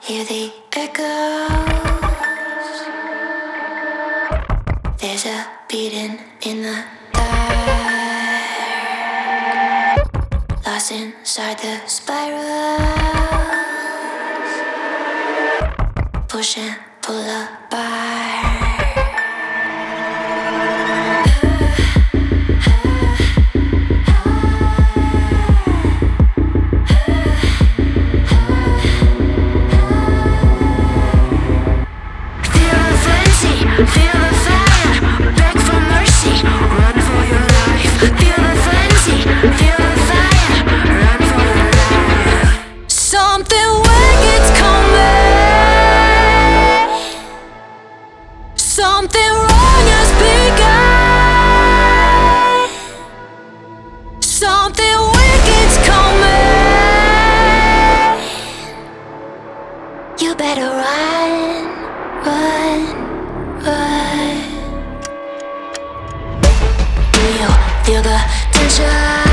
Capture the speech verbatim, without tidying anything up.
Hear the echoes. There's a beating in the dark. Lost inside the spirals. Push and pull apart. Feel the fire, beg for mercy, run for your life. Feel the frenzy, feel the fire, run for your life. Something wicked's coming. Something wrong has begun. Something wicked's coming. You better run, run. Feel the tension.